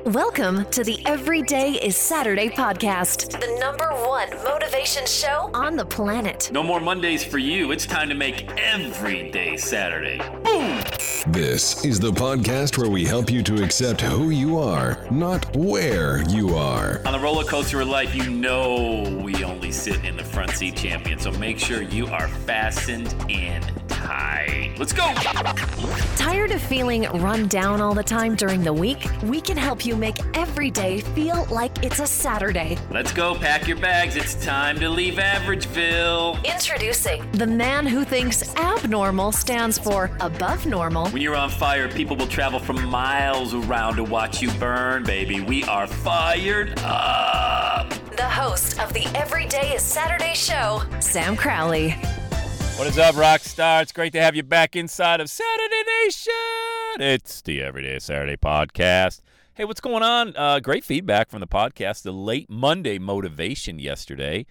Welcome to the Everyday is Saturday podcast, the #1 motivation show on the planet. No more Mondays for you. It's time to make every day Saturday. Boom! This is the podcast where we help you to accept who you are, not where you are. On the roller coaster of life, you know we only sit in the front seat, champion. So make sure you are fastened in tight. Let's go! Tired of feeling run down all the time during the week? We can help you make every day feel like it's a Saturday. Let's go, pack your bags. It's time to leave Averageville. Introducing the man who thinks abnormal stands for above normal. When you're on fire, people will travel from miles around to watch you burn, baby. We are fired up. The host of the Everyday is Saturday show, Sam Crowley. What is up, Rockstar? It's great to have you back inside of Saturday Nation. It's the Everyday Saturday podcast. Hey, what's going on? Great feedback from the podcast. The late Monday motivation yesterday.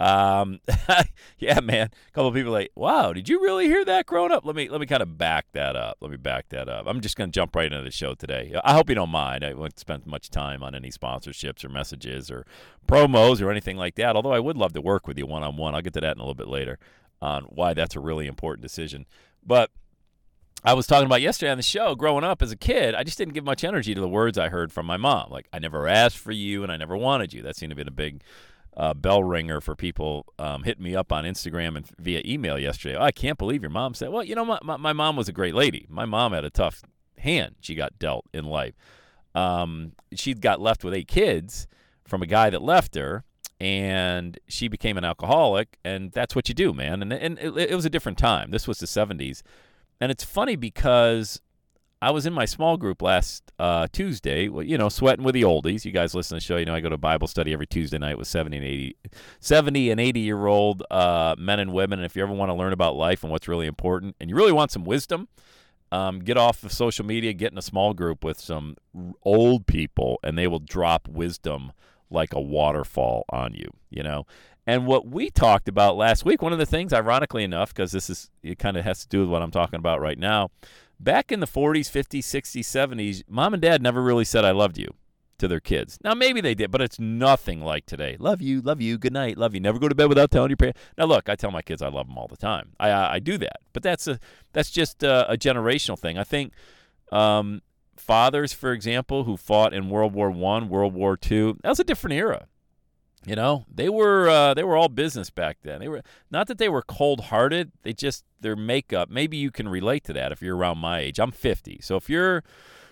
Yeah, man. A couple of people like, wow, did you really hear that growing up? Let me kind of back that up. I'm just going to jump right into the show today. I hope you don't mind. I won't spend much time on any sponsorships or messages or promos or anything like that, although I would love to work with you one-on-one. I'll get to that in a little bit later on why that's a really important decision. But I was talking about yesterday on the show, growing up as a kid, I just didn't give much energy to the words I heard from my mom. Like, I never asked for you and I never wanted you. That seemed to be a big bell ringer for people hitting me up on Instagram and via email yesterday. Oh, I can't believe your mom said, well, you know, my mom was a great lady. My mom had a tough hand she got dealt in life. She got left with 8 kids from a guy that left her, and she became an alcoholic, and that's what you do, man. And it was a different time. This was the 70s. And it's funny because I was in my small group last Tuesday, you know, sweating with the oldies. You guys listen to the show. You know, I go to Bible study every Tuesday night with 70 and 80-year-old men and women. And if you ever want to learn about life and what's really important, and you really want some wisdom, get off of social media, get in a small group with some old people, and they will drop wisdom like a waterfall on you, you know. And what we talked about last week, one of the things, ironically enough, because it kind of has to do with what I'm talking about right now, back in the 40s, 50s, 60s, 70s, mom and dad never really said I loved you to their kids. Now, maybe they did, but it's nothing like today. Love you, good night, love you. Never go to bed without telling your parents. Now, look, I tell my kids I love them all the time. I do that. But that's just a generational thing. I think fathers, for example, who fought in World War I, World War II, that was a different era. You know, they were all business back then. They were not that they were cold-hearted. They just, their makeup. Maybe you can relate to that if you're around my age. I'm 50. So if you're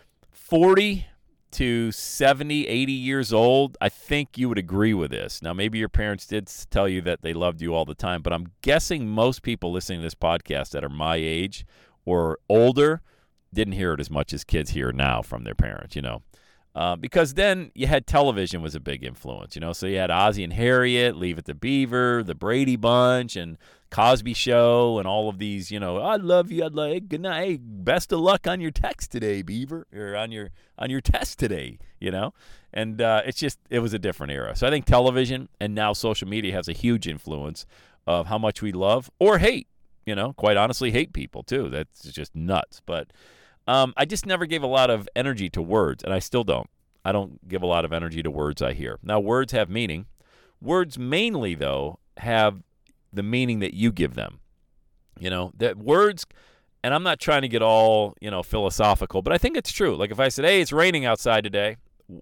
40 to 70, 80 years old, I think you would agree with this. Now, maybe your parents did tell you that they loved you all the time, but I'm guessing most people listening to this podcast that are my age or older didn't hear it as much as kids hear now from their parents, you know. Because then you had television was a big influence, you know. So you had Ozzie and Harriet, Leave It to Beaver, The Brady Bunch, and Cosby Show, and all of these, you know, I love you, I'd like, good night, hey, best of luck on your text today, Beaver, or on your test today, you know. And it was a different era. So I think television and now social media has a huge influence of how much we love or hate, you know, quite honestly, hate people too. That's just nuts. But I just never gave a lot of energy to words, and I still don't. I don't give a lot of energy to words I hear. Now, words have meaning. Words mainly, though, have the meaning that you give them. You know, that words, and I'm not trying to get all, you know, philosophical, but I think it's true. Like if I said, hey, it's raining outside today,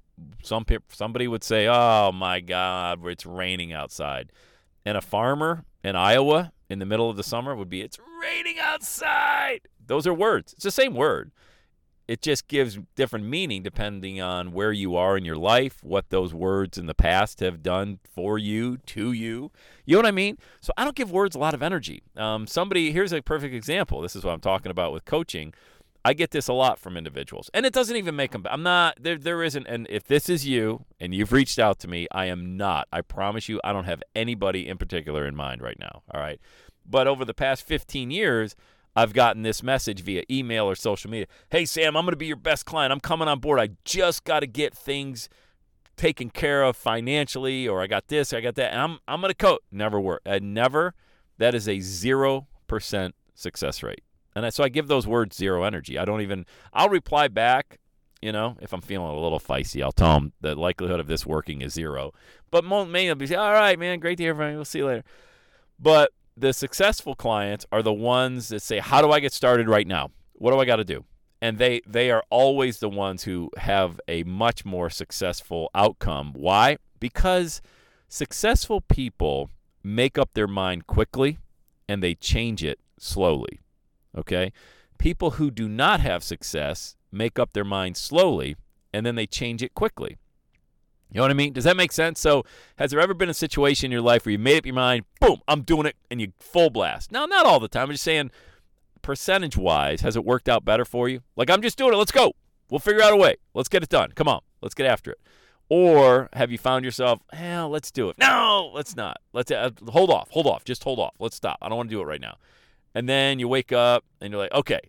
somebody would say, oh, my God, it's raining outside. And a farmer in Iowa in the middle of the summer would be, it's raining outside. Those are words. It's the same word. It just gives different meaning depending on where you are in your life, what those words in the past have done for you, to you. You know what I mean? So I don't give words a lot of energy. Here's a perfect example. This is what I'm talking about with coaching. I get this a lot from individuals. And it doesn't even make them, there isn't, and if this is you and you've reached out to me, I am not. I promise you, I don't have anybody in particular in mind right now, all right? But over the past 15 years, I've gotten this message via email or social media. Hey, Sam, I'm going to be your best client. I'm coming on board. I just got to get things taken care of financially, or I got this, or I got that, and I'm going to coach. Never work. That is a 0% success rate. And so I give those words zero energy. I'll reply back if I'm feeling a little feisty, I'll tell them the likelihood of this working is 0. But mainly I'll be saying, all right, man, great to hear from you. We'll see you later. But the successful clients are the ones that say, how do I get started right now? What do I got to do? And they are always the ones who have a much more successful outcome. Why? Because successful people make up their mind quickly and they change it slowly. Okay? People who do not have success make up their mind slowly and then they change it quickly. You know what I mean? Does that make sense? So has there ever been a situation in your life where you made up your mind, boom, I'm doing it, and you full blast? Now, not all the time. I'm just saying, percentage-wise, has it worked out better for you? Like, I'm just doing it. Let's go. We'll figure out a way. Let's get it done. Come on. Let's get after it. Or have you found yourself, let's do it. No, let's not. Let's hold off. Just hold off. Let's stop. I don't want to do it right now. And then you wake up and you're like, okay,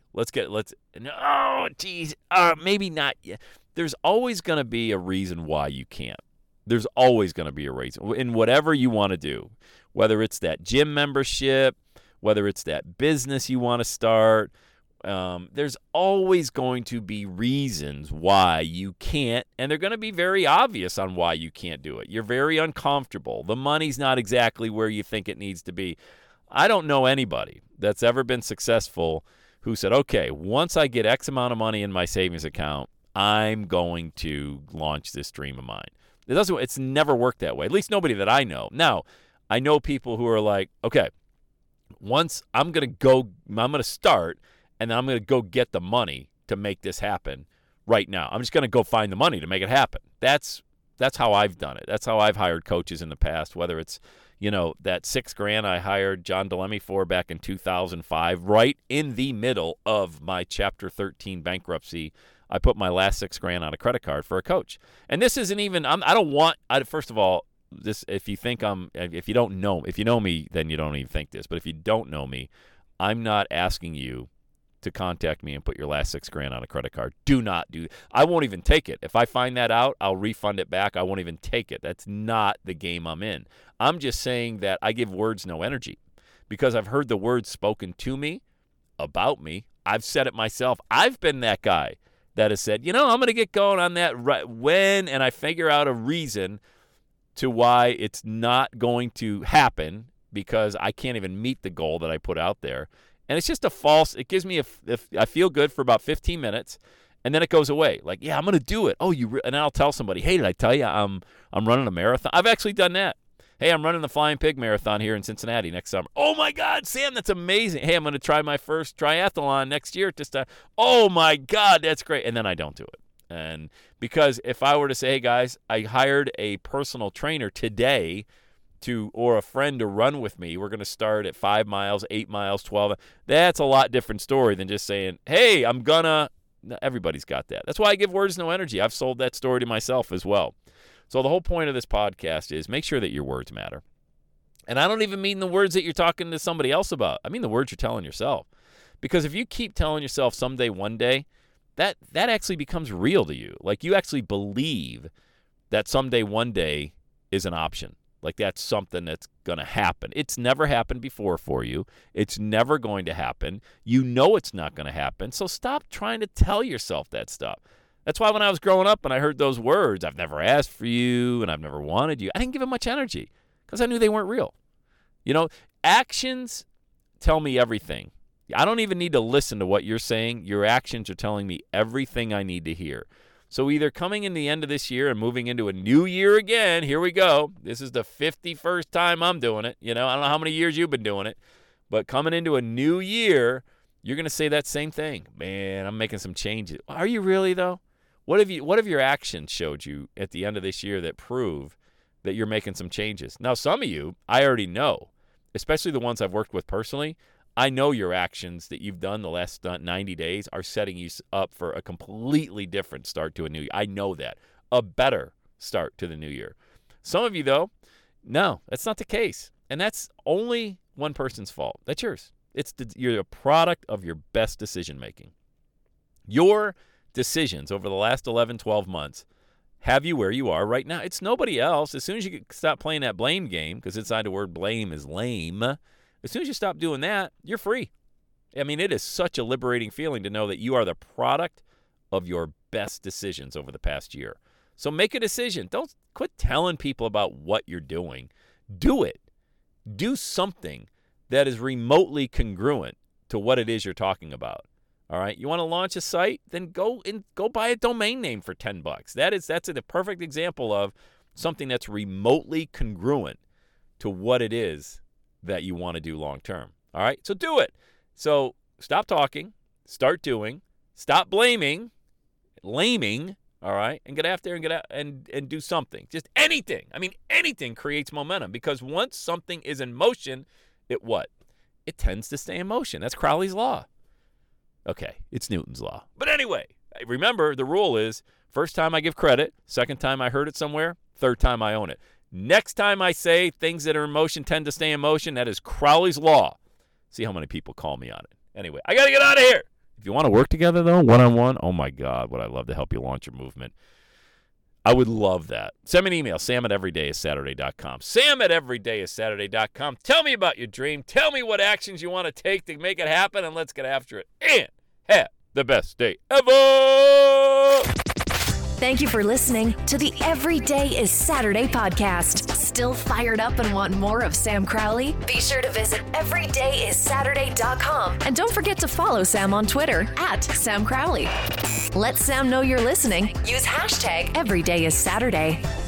maybe not yet. There's always going to be a reason why you can't. There's always going to be a reason in whatever you want to do, whether it's that gym membership, whether it's that business you want to start. There's always going to be reasons why you can't, and they're going to be very obvious on why you can't do it. You're very uncomfortable. The money's not exactly where you think it needs to be. I don't know anybody that's ever been successful who said, okay, once I get X amount of money in my savings account, I'm going to launch this dream of mine. It's never worked that way, at least nobody that I know. Now, I know people who are like, okay, once I'm going to start, and then I'm going to go get the money to make this happen right now. I'm just going to go find the money to make it happen. That's how I've done it. That's how I've hired coaches in the past, whether it's, that $6,000 I hired John DeLemme for back in 2005, right in the middle of my Chapter 13 bankruptcy. I put my last $6,000 on a credit card for a coach. And this isn't even, first of all, this, if you know me, then you don't even think this. But if you don't know me, I'm not asking you to contact me and put your last $6,000 on a credit card. Do not do that. I won't even take it. If I find that out, I'll refund it back. I won't even take it. That's not the game I'm in. I'm just saying that I give words no energy because I've heard the words spoken to me, about me. I've said it myself. I've been that guy that has said, I'm going to get going on that and I figure out a reason to why it's not going to happen because I can't even meet the goal that I put out there. And it's just it gives me I feel good for about 15 minutes, and then it goes away. Like, yeah, I'm going to do it. Oh, and I'll tell somebody, hey, did I tell you I'm running a marathon? I've actually done that. Hey, I'm running the Flying Pig Marathon here in Cincinnati next summer. Oh, my God, Sam, that's amazing. Hey, I'm going to try my first triathlon next year. Oh, my God, that's great. And then I don't do it. And because if I were to say, hey, guys, I hired a personal trainer today or a friend to run with me. We're going to start at 5 miles, 8 miles, 12. That's a lot different story than just saying, hey, everybody's got that. That's why I give words no energy. I've sold that story to myself as well. So the whole point of this podcast is make sure that your words matter. And I don't even mean the words that you're talking to somebody else about. I mean the words you're telling yourself. Because if you keep telling yourself someday, one day, that actually becomes real to you. Like you actually believe that someday, one day is an option. Like that's something that's going to happen. It's never happened before for you. It's never going to happen. You know it's not going to happen. So stop trying to tell yourself that stuff. That's why when I was growing up and I heard those words, I've never asked for you and I've never wanted you, I didn't give them much energy because I knew they weren't real. Actions tell me everything. I don't even need to listen to what you're saying. Your actions are telling me everything I need to hear. So either coming in the end of this year and moving into a new year again, here we go. This is the 51st time I'm doing it. I don't know how many years you've been doing it. But coming into a new year, you're going to say that same thing. Man, I'm making some changes. Are you really, though? What have your actions showed you at the end of this year that prove that you're making some changes? Now, some of you, I already know, especially the ones I've worked with personally. I know your actions that you've done the last 90 days are setting you up for a completely different start to a new year. I know that. A better start to the new year. Some of you, though, no, that's not the case. And that's only one person's fault. That's yours. You're a product of your best decision-making. Your decisions over the last 11, 12 months have you where you are right now. It's nobody else. As soon as you stop playing that blame game, because inside the word blame is lame, as soon as you stop doing that, you're free. I mean, it is such a liberating feeling to know that you are the product of your best decisions over the past year. So make a decision. Don't quit telling people about what you're doing. Do it. Do something that is remotely congruent to what it is you're talking about. All right? You want to launch a site? Then go buy a domain name for $10. That's a perfect example of something that's remotely congruent to what it is that you want to do long term. All right? So do it. So stop talking, start doing, stop blaming, laming, all right? And get out there and do something. Just anything. I mean, anything creates momentum, because once something is in motion, it what? It tends to stay in motion. That's Crowley's law. Okay, it's Newton's law. But anyway, remember, the rule is first time I give credit, second time I heard it somewhere, third time I own it. Next time I say things that are in motion tend to stay in motion, that is Crowley's law. See how many people call me on it. Anyway, I got to get out of here. If you want to work together, though, one-on-one, oh, my God, would I love to help you launch your movement. I would love that. Send me an email, sam@everydayissaturday.com. sam@everydayissaturday.com. Tell me about your dream. Tell me what actions you want to take to make it happen, and let's get after it. And have the best day ever. Thank you for listening to the Every Day is Saturday podcast. Still fired up and want more of Sam Crowley? Be sure to visit everydayissaturday.com. And don't forget to follow Sam on Twitter @Sam Crowley. Let Sam know you're listening. Use #EverydayIsSaturday.